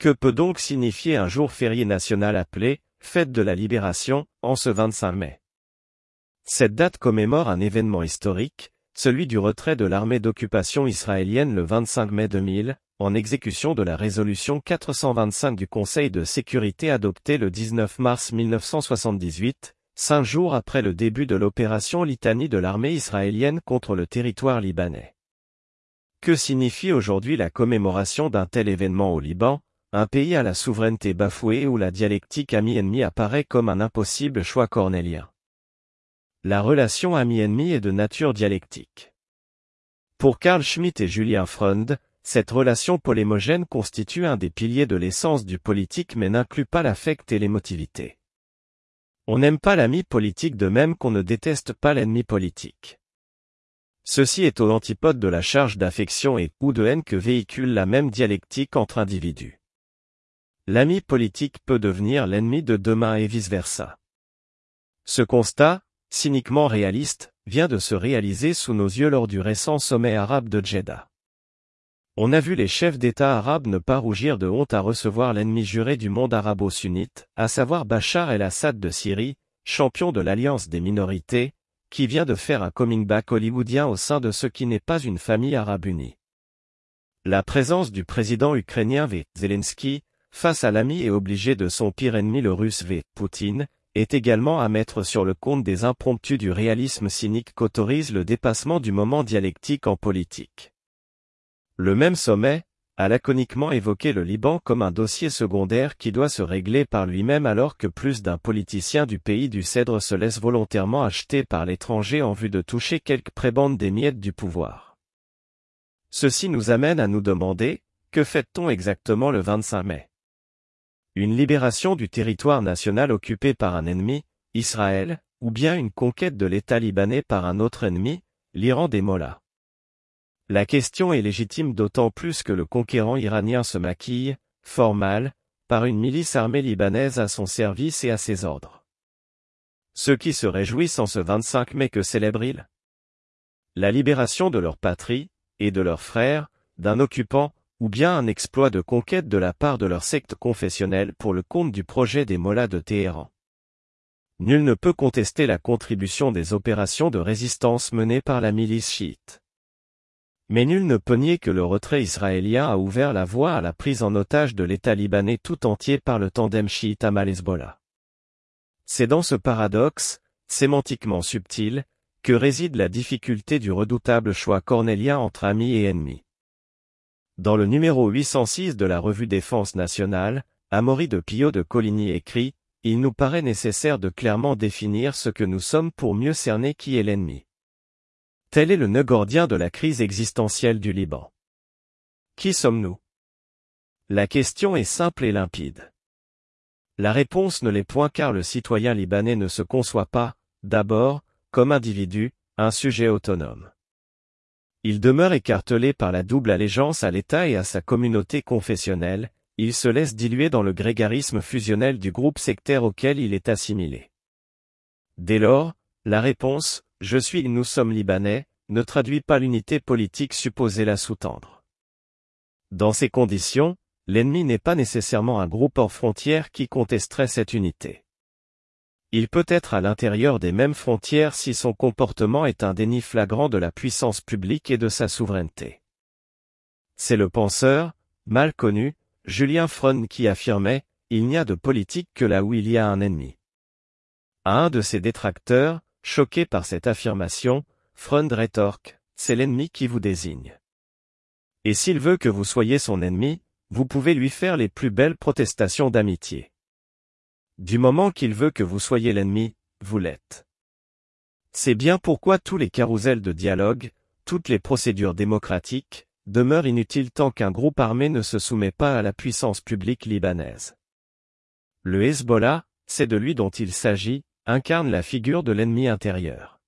Que peut donc signifier un jour férié national appelé « Fête de la Libération » en ce 25 mai? Cette date commémore un événement historique, celui du retrait de l'armée d'occupation israélienne le 25 mai 2000, en exécution de la résolution 425 du Conseil de sécurité adoptée le 19 mars 1978, 5 jours après le début de l'opération Litanie de l'armée israélienne contre le territoire libanais. Que signifie aujourd'hui la commémoration d'un tel événement au Liban, un pays à la souveraineté bafouée où la dialectique ami-ennemi apparaît comme un impossible choix cornélien? La relation ami-ennemi est de nature dialectique. Pour Carl Schmitt et Julien Freund, cette relation polémogène constitue un des piliers de l'essence du politique mais n'inclut pas l'affect et l'émotivité. On n'aime pas l'ami politique de même qu'on ne déteste pas l'ennemi politique. Ceci est aux antipodes de la charge d'affection et ou de haine que véhicule la même dialectique entre individus. L'ami politique peut devenir l'ennemi de demain et vice-versa. Ce constat, cyniquement réaliste, vient de se réaliser sous nos yeux lors du récent sommet arabe de Djeddah. On a vu les chefs d'État arabes ne pas rougir de honte à recevoir l'ennemi juré du monde arabo-sunnite, à savoir Bachar el-Assad de Syrie, champion de l'alliance des minorités, qui vient de faire un coming back hollywoodien au sein de ce qui n'est pas une famille arabe unie. La présence du président ukrainien Zelensky, face à l'ami et obligé de son pire ennemi le russe Poutine, est également à mettre sur le compte des impromptus du réalisme cynique qu'autorise le dépassement du moment dialectique en politique. Le même sommet a laconiquement évoqué le Liban comme un dossier secondaire qui doit se régler par lui-même alors que plus d'un politicien du pays du Cèdre se laisse volontairement acheter par l'étranger en vue de toucher quelques prébendes des miettes du pouvoir. Ceci nous amène à nous demander, que fête-t-on exactement le 25 mai? Une libération du territoire national occupé par un ennemi, Israël, ou bien une conquête de l'État libanais par un autre ennemi, l'Iran des Mollahs? La question est légitime d'autant plus que le conquérant iranien se maquille, fort mal, par une milice armée libanaise à son service et à ses ordres. Ceux qui se réjouissent en ce 25 mai que célèbrent-ils? La libération de leur patrie, et de leurs frères, d'un occupant, ou bien un exploit de conquête de la part de leur secte confessionnelle pour le compte du projet des Mollahs de Téhéran. Nul ne peut contester la contribution des opérations de résistance menées par la milice chiite. Mais nul ne peut nier que le retrait israélien a ouvert la voie à la prise en otage de l'État libanais tout entier par le tandem chiite Hamas-Hezbollah. C'est dans ce paradoxe, sémantiquement subtil, que réside la difficulté du redoutable choix cornélien entre amis et ennemis. Dans le numéro 806 de la revue Défense nationale, Amaury de Pillot de Coligny écrit « Il nous paraît nécessaire de clairement définir ce que nous sommes pour mieux cerner qui est l'ennemi. » Tel est le nœud gordien de la crise existentielle du Liban. Qui sommes-nous? La question est simple et limpide. La réponse ne l'est point car le citoyen libanais ne se conçoit pas, d'abord, comme individu, un sujet autonome. Il demeure écartelé par la double allégeance à l'État et à sa communauté confessionnelle, il se laisse diluer dans le grégarisme fusionnel du groupe sectaire auquel il est assimilé. Dès lors, la réponse « Je suis et nous sommes libanais » ne traduit pas l'unité politique supposée la sous-tendre. Dans ces conditions, l'ennemi n'est pas nécessairement un groupe hors frontières qui contesterait cette unité. Il peut être à l'intérieur des mêmes frontières si son comportement est un déni flagrant de la puissance publique et de sa souveraineté. C'est le penseur, mal connu, Julien Freund qui affirmait « Il n'y a de politique que là où il y a un ennemi ». À un de ses détracteurs, choqué par cette affirmation, Freund rétorque « C'est l'ennemi qui vous désigne. Et s'il veut que vous soyez son ennemi, vous pouvez lui faire les plus belles protestations d'amitié. Du moment qu'il veut que vous soyez l'ennemi, vous l'êtes. » C'est bien pourquoi tous les carousels de dialogue, toutes les procédures démocratiques, demeurent inutiles tant qu'un groupe armé ne se soumet pas à la puissance publique libanaise. Le Hezbollah, c'est de lui dont il s'agit, incarne la figure de l'ennemi intérieur.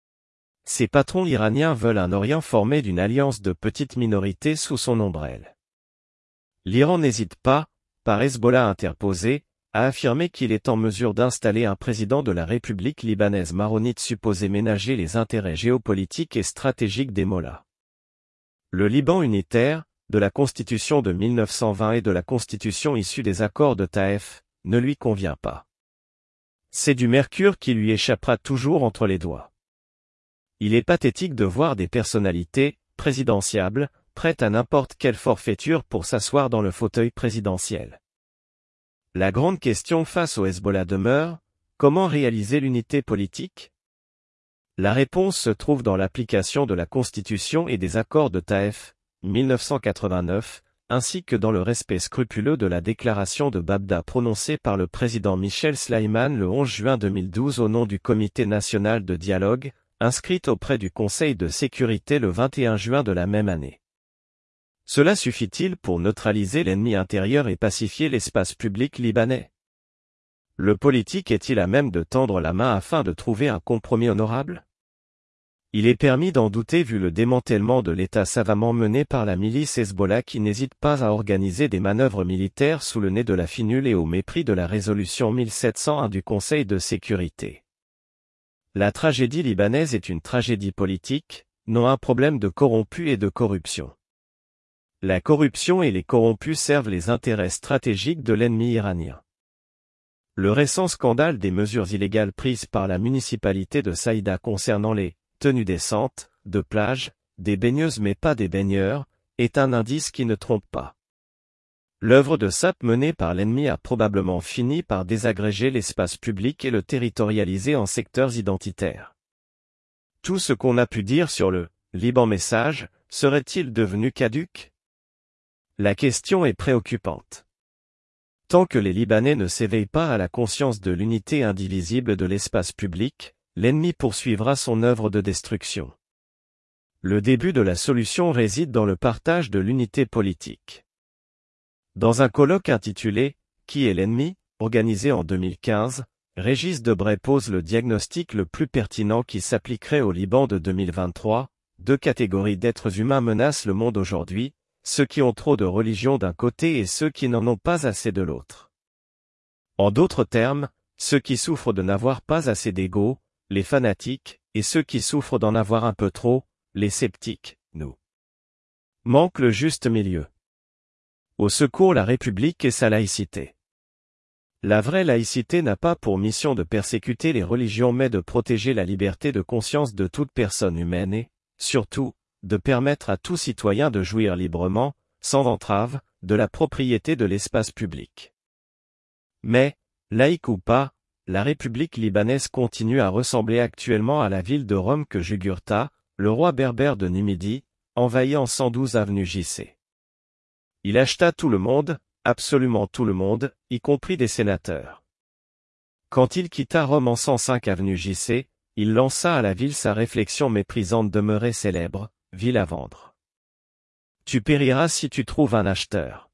Ses patrons iraniens veulent un Orient formé d'une alliance de petites minorités sous son ombrelle. L'Iran n'hésite pas, par Hezbollah interposé, à affirmer qu'il est en mesure d'installer un président de la République libanaise maronite supposé ménager les intérêts géopolitiques et stratégiques des Mollahs. Le Liban unitaire, de la Constitution de 1920 et de la Constitution issue des accords de Taïf, ne lui convient pas. C'est du mercure qui lui échappera toujours entre les doigts. Il est pathétique de voir des personnalités, présidentiables, prêtes à n'importe quelle forfaiture pour s'asseoir dans le fauteuil présidentiel. La grande question face au Hezbollah demeure, comment réaliser l'unité politique? La réponse se trouve dans l'application de la Constitution et des accords de Taïf, 1989, ainsi que dans le respect scrupuleux de la déclaration de Babda prononcée par le président Michel Sleiman le 11 juin 2012 au nom du Comité national de dialogue, inscrite auprès du Conseil de sécurité le 21 juin de la même année. Cela suffit-il pour neutraliser l'ennemi intérieur et pacifier l'espace public libanais? Le politique est-il à même de tendre la main afin de trouver un compromis honorable? Il est permis d'en douter vu le démantèlement de l'État savamment mené par la milice Hezbollah qui n'hésite pas à organiser des manœuvres militaires sous le nez de la finule et au mépris de la résolution 1701 du Conseil de sécurité. La tragédie libanaise est une tragédie politique, non un problème de corrompus et de corruption. La corruption et les corrompus servent les intérêts stratégiques de l'ennemi iranien. Le récent scandale des mesures illégales prises par la municipalité de Saïda concernant les tenues décentes, de plage, des baigneuses mais pas des baigneurs, est un indice qui ne trompe pas. L'œuvre de sape menée par l'ennemi a probablement fini par désagréger l'espace public et le territorialiser en secteurs identitaires. Tout ce qu'on a pu dire sur le Liban message serait-il devenu caduc? La question est préoccupante. Tant que les Libanais ne s'éveillent pas à la conscience de l'unité indivisible de l'espace public, l'ennemi poursuivra son œuvre de destruction. Le début de la solution réside dans le partage de l'unité politique. Dans un colloque intitulé « Qui est l'ennemi ?», organisé en 2015, Régis Debray pose le diagnostic le plus pertinent qui s'appliquerait au Liban de 2023. Deux catégories d'êtres humains menacent le monde aujourd'hui, ceux qui ont trop de religion d'un côté et ceux qui n'en ont pas assez de l'autre. En d'autres termes, ceux qui souffrent de n'avoir pas assez d'ego, les fanatiques, et ceux qui souffrent d'en avoir un peu trop, les sceptiques, nous. Manque le juste milieu. Au secours la République et sa laïcité. La vraie laïcité n'a pas pour mission de persécuter les religions mais de protéger la liberté de conscience de toute personne humaine et, surtout, de permettre à tout citoyen de jouir librement, sans entrave, de la propriété de l'espace public. Mais, laïque ou pas, la République libanaise continue à ressembler actuellement à la ville de Rome que Jugurtha, le roi berbère de Numidie, envahit en 112 avenue JC. Il acheta tout le monde, absolument tout le monde, y compris des sénateurs. Quand il quitta Rome en 105 avenue JC, il lança à la ville sa réflexion méprisante demeurée célèbre, ville à vendre. Tu périras si tu trouves un acheteur.